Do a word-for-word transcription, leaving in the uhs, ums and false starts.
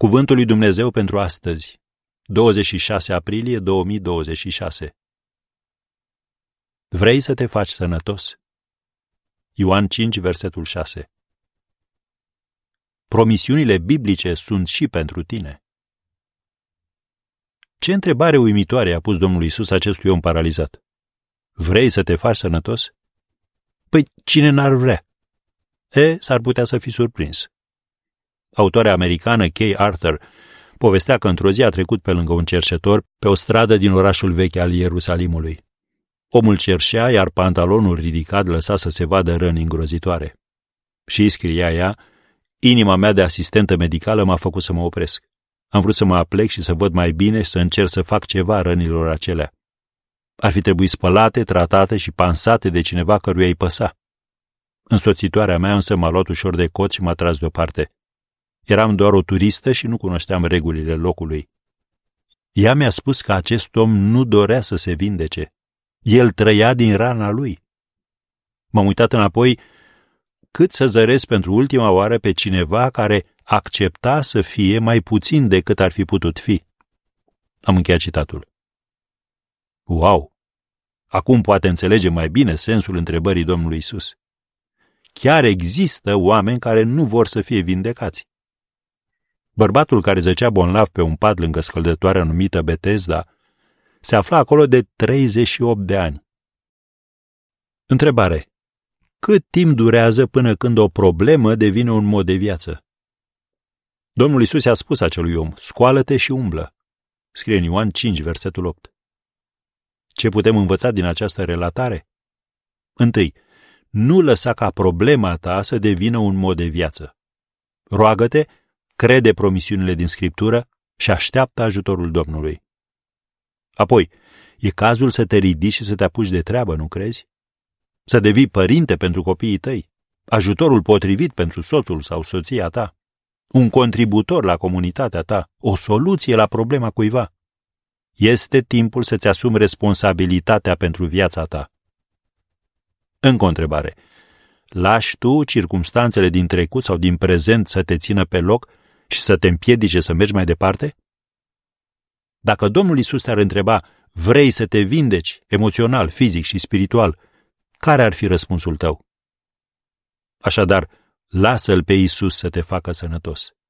Cuvântul lui Dumnezeu pentru astăzi, douăzeci și șase aprilie două mii douăzeci și șase. Vrei să te faci sănătos? Ioan cinci, versetul șase. Promisiunile biblice sunt și pentru tine. Ce întrebare uimitoare a pus Domnul Iisus acestui om paralizat? Vrei să te faci sănătos? Păi cine n-ar vrea? E, s-ar putea să fi surprins. Autoarea americană Kay Arthur povestea că într-o zi a trecut pe lângă un cerșetor pe o stradă din orașul vechi al Ierusalimului. Omul cerșea, iar pantalonul ridicat lăsa să se vadă răni îngrozitoare. Și scria ea, inima mea de asistentă medicală m-a făcut să mă opresc. Am vrut să mă aplec și să văd mai bine și să încerc să fac ceva rănilor acelea. Ar fi trebuit spălate, tratate și pansate de cineva căruia îi păsa. Însoțitoarea mea însă m-a luat ușor de cot și m-a tras deoparte. Eram doar o turistă și nu cunoșteam regulile locului. Ea mi-a spus că acest om nu dorea să se vindece. El trăia din rana lui. M-am uitat înapoi cât să zăresc pentru ultima oară pe cineva care accepta să fie mai puțin decât ar fi putut fi. Am încheiat citatul. Wow! Acum poate înțelege mai bine sensul întrebării Domnului Iisus. Chiar există oameni care nu vor să fie vindecați. Bărbatul care zăcea bolnav pe un pat lângă scăldătoarea numită Betesda se afla acolo de treizeci și opt de ani. Întrebare. Cât timp durează până când o problemă devine un mod de viață? Domnul Iisus i-a spus acelui om, scoală-te și umblă. Scrie în Ioan cinci, versetul opt. Ce putem învăța din această relatare? Întâi, nu lăsa ca problema ta să devină un mod de viață. Roagă-te, crede promisiunile din Scriptură și așteaptă ajutorul Domnului. Apoi, e cazul să te ridici și să te apuci de treabă, nu crezi? Să devii părinte pentru copiii tăi, ajutorul potrivit pentru soțul sau soția ta, un contributor la comunitatea ta, o soluție la problema cuiva. Este timpul să-ți asumi responsabilitatea pentru viața ta. Încă o întrebare. Lași tu circumstanțele din trecut sau din prezent să te țină pe loc și să te împiedice să mergi mai departe? Dacă Domnul Iisus te-ar întreba, vrei să te vindeci emoțional, fizic și spiritual, care ar fi răspunsul tău? Așadar, lasă-L pe Iisus să te facă sănătos.